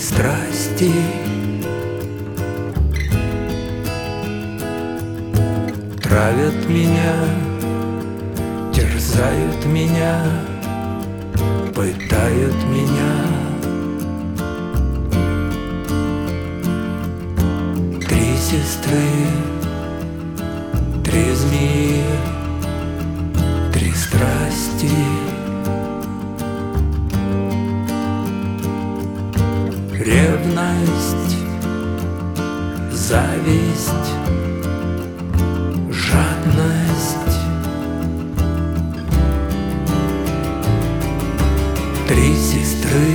страсти травят меня, терзают меня, пытают меня. Три сестры, три змеи, три страсти. Ревность, зависть, жадность. Три сестры.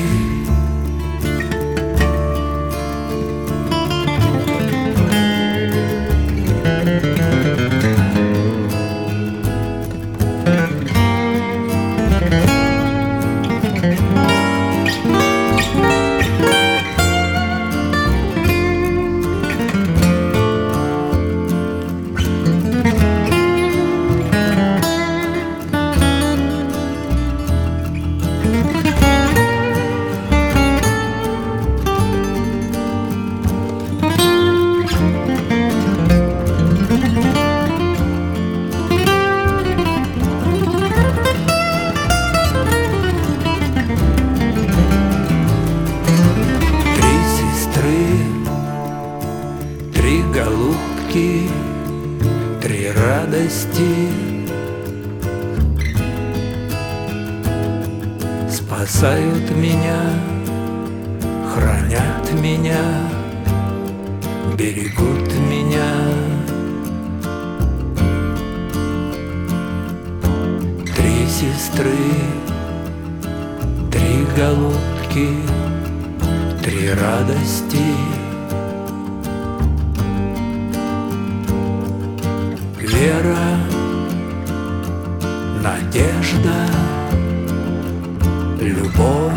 Три голубки, три радости спасают меня, хранят меня, берегут меня. Три сестры, три голубки, три радости. Вера, надежда, любовь.